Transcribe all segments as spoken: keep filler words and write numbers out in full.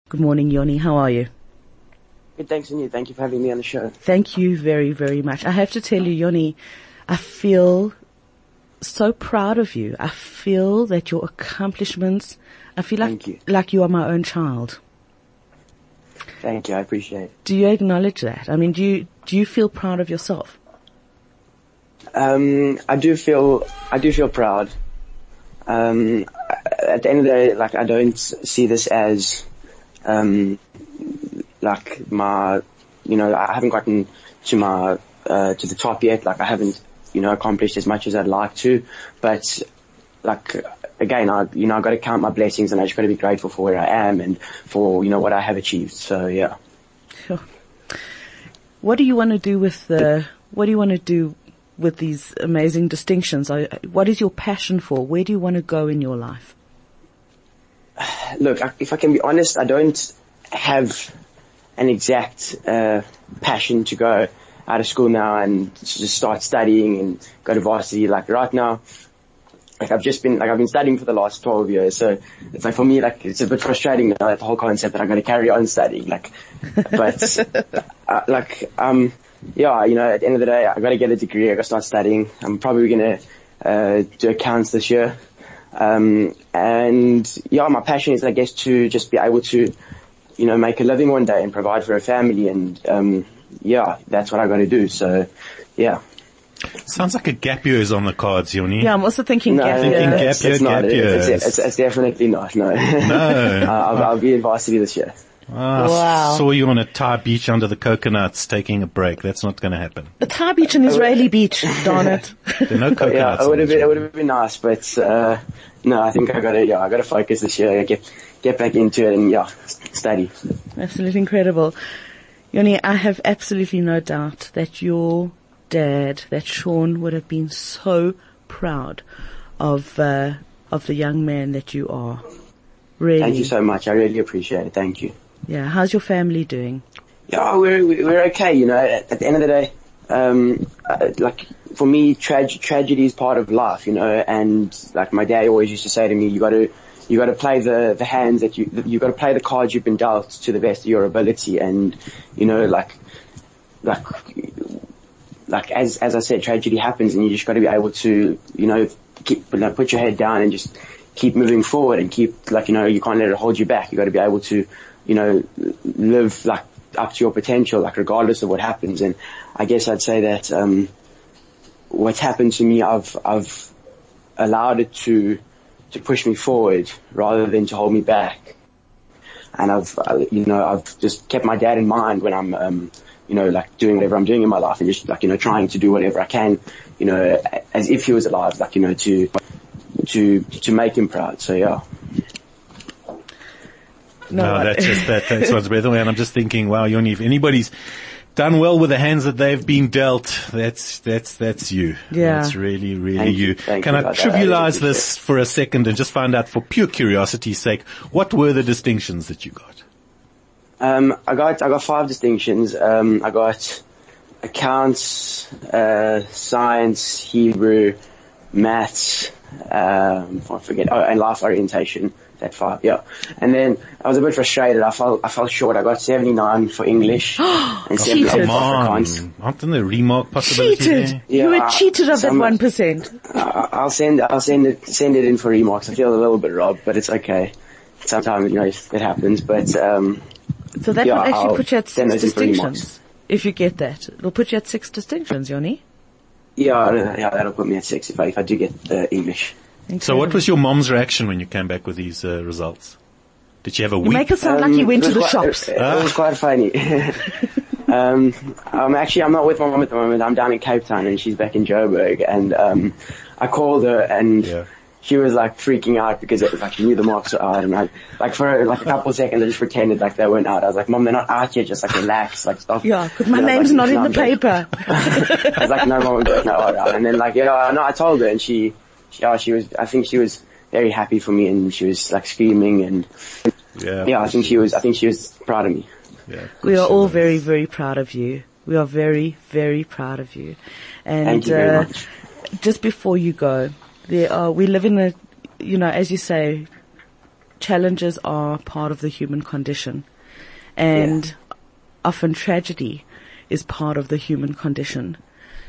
Good morning, Yoni. How are you? Good, thanks, and you. Thank you for having me on the show. Thank you very, very much. I have to tell you, Yoni, I feel so proud of you. I feel that your accomplishments, I feel like, Thank you. like you are my own child. Thank you, I appreciate it. Do you acknowledge that? I mean, do you, do you feel proud of yourself? Um, I do feel, I do feel proud. Um, at the end of the day, like, I don't see this as, um, like my, you know, I haven't gotten to my, uh, to the top yet. Like, I haven't, you know, accomplished as much as I'd like to. But, like, again, I, you know, I've got to count my blessings, and I just got to be grateful for where I am and for, you know, what I have achieved. So, yeah. Sure. What do you want to do with the, what do you want to do with these amazing distinctions? What is your passion for? Where do you want to go in your life? Look, if I can be honest, I don't have an exact uh passion to go out of school now and just start studying and go to varsity. Like right now, like I've just been, like I've been studying for the last twelve years. So it's like for me, like it's a bit frustrating now, that the whole concept that I'm going to carry on studying. Like, but uh, like, um, yeah, you know, at the end of the day, I got to get a degree. I got to start studying. I'm probably going to uh do accounts this year. Um, and yeah, my passion is, I guess, to just be able to, you know, make a living one day and provide for a family. And, um, yeah, that's what I got to do. So, yeah. Sounds like a gap year is on the cards, Yoni. Yeah, I'm also thinking no, gap Thinking year. gap it's, year, it's not. gap year. It's, it's, it's definitely not, no. No. I'll, I'll be in varsity this year. Ah, Wow. Saw you on a Thai beach under the coconuts taking a break. That's not going to happen. The Thai beach and Israeli beach, darn it. There are no Yeah, coconuts. it would have on been, this it would one. have been nice, but, uh, no, I think I gotta, yeah, I gotta focus this year, get, get back into it and, yeah, study. Absolutely incredible. Yoni, I have absolutely no doubt that your dad, that Sean, would have been so proud of, uh, of the young man that you are. Really. Thank you so much. I really appreciate it. Thank you. Yeah. How's your family doing? Yeah, we're, we're okay, you know, at, at the end of the day, um, uh, like, for me, trag- tragedy is part of life, you know, and like my dad always used to say to me, you gotta, you gotta play the, the hands that you, you gotta play the cards you've been dealt to the best of your ability. And, you know, like, like, like as, as I said, tragedy happens and you just gotta be able to, you know, keep, you know, put your head down and just keep moving forward and keep, like, you know, you can't let it hold you back. You gotta be able to, you know, live like up to your potential, like regardless of what happens. And I guess I'd say that, um, what's happened to me, I've, I've allowed it to, to push me forward rather than to hold me back. And I've, uh, you know, I've just kept my dad in mind when I'm, um, you know, like doing whatever I'm doing in my life and just like, you know, trying to do whatever I can, you know, as if he was alive, like, you know, to, to, to make him proud. So yeah. No, No, that's just, that takes one's breath away. And I'm just thinking, wow, Yoni, if anybody's done well with the hands that they've been dealt, that's, that's, that's you. Yeah. That's really, really Thank you. you. Thank Can you I about that. I really trivialize appreciate this for a second and just find out, for pure curiosity's sake, what were the distinctions that you got? Um, I got, I got five distinctions. Um, I got accounts, uh, science, Hebrew, maths, um, I forget, oh, and life orientation. That five, yeah. And then I was a bit frustrated. I fell, I fell short. I got seventy-nine for English and Cheated. seventy-eight Come for on. Afrikaans. Aren't there remark possibilities Cheated. there? You Yeah, were cheated of that some- one percent. I- I'll send, I'll send it, send it in for remarks. I feel a little bit robbed, but it's okay. Sometimes, you know, it happens, but, um, So that yeah, will actually I'll put you at send six those in for distinctions. remarks. If you get that. It'll put you at six distinctions, Yoni. Yeah, yeah, that'll put me at six if I, if I do get, uh, English. So what was your mom's reaction when you came back with these uh, results? Did she have a You weep? make it sound like you went it to was the quite- shops. It, it was quite funny. um, I'm actually, I'm not with my mom at the moment. I'm down in Cape Town and she's back in Joburg. And, um, I called her and Yeah. she was like freaking out because it was like she knew the marks were out. And I, like for like a couple of seconds, I just pretended like they weren't out. I was like, Mom, they're not out yet. Just like relax, like stop. Yeah, because my You know, name's like, not in no, the I'm good. paper. I was like, no, Mom, no, no. And then like, yeah, no, I told her and she, she, yeah, she was, I think she was very happy for me and she was like screaming and Yeah. yeah, I think she was, I think she was proud of me. Yeah. We are all very, very proud of you. We are very, very proud of you. And, Thank you very uh, much. just before you go, there are, we live in a, you know, as you say, challenges are part of the human condition, and yeah. often tragedy is part of the human condition.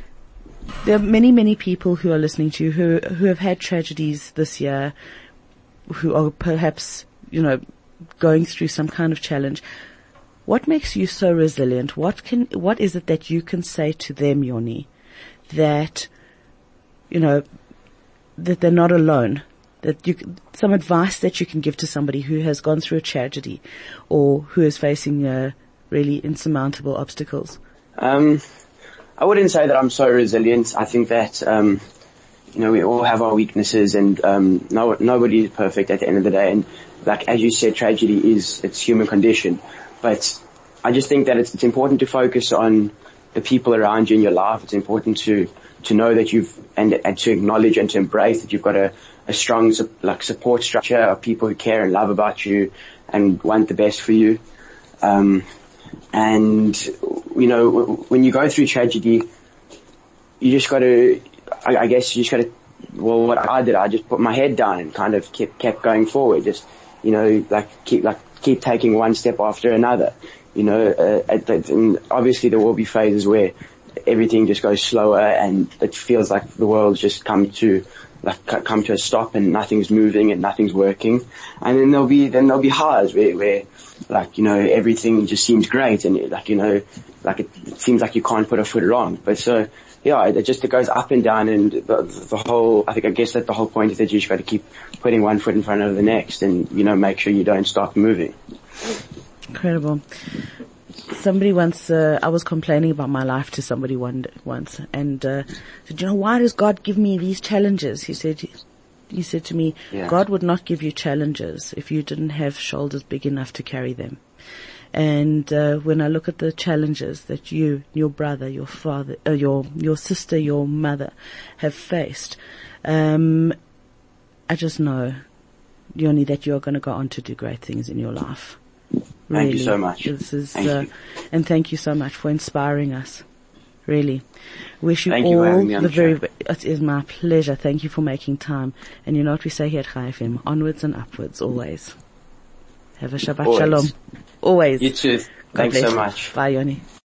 There are many, many people who are listening to you who who have had tragedies this year, who are perhaps, you know, going through some kind of challenge. What makes you so resilient? What can, what is it that you can say to them, Yoni, that, you know, that they're not alone? That you, some advice that you can give to somebody who has gone through a tragedy or who is facing uh, really insurmountable obstacles? Um, I wouldn't say that I'm so resilient. I think that, um, you know, we all have our weaknesses, and um, no, nobody is perfect at the end of the day. And like as you said, tragedy is it's human condition. But I just think that it's, it's important to focus on the people around you in your life. It's important to to know that you've and, and to acknowledge and to embrace that you've got a, a strong like support structure of people who care and love about you and want the best for you. Um, and you know, when you go through tragedy, you just got to. I, I guess you just got to. Well, what I did, I just put my head down and kind of kept kept going forward. Just you know, like keep like keep taking one step after another. You know, uh, and obviously there will be phases where everything just goes slower and it feels like the world's just come to like come to a stop and nothing's moving and nothing's working. And then there'll be then there'll be highs where, where like you know everything just seems great and like you know like it, it seems like you can't put a foot wrong. But so yeah, it just it goes up and down, and the, the whole I think I guess that the whole point is that you just got to keep putting one foot in front of the next, and you know make sure you don't stop moving. Incredible. Somebody once, uh, I was complaining about my life to somebody one once, and uh, said, you know, why does God give me these challenges? He said, he said to me, yeah. God would not give you challenges if you didn't have shoulders big enough to carry them. And uh, when I look at the challenges that you, your brother, your father, uh, your your sister, your mother have faced, um, I just know, Yoni, that you are going to go on to do great things in your life. Really. Thank you so much. This is, thank uh, you. And thank you so much for inspiring us. Really. Wish you thank all you for having me on the the very show. It is my pleasure. Thank you for making time. And you know what we say here at Chai F M, onwards and upwards, always. Have a Shabbat Always. Shalom. Always. You too. God Thanks bless so you. much. Bye, Yoni.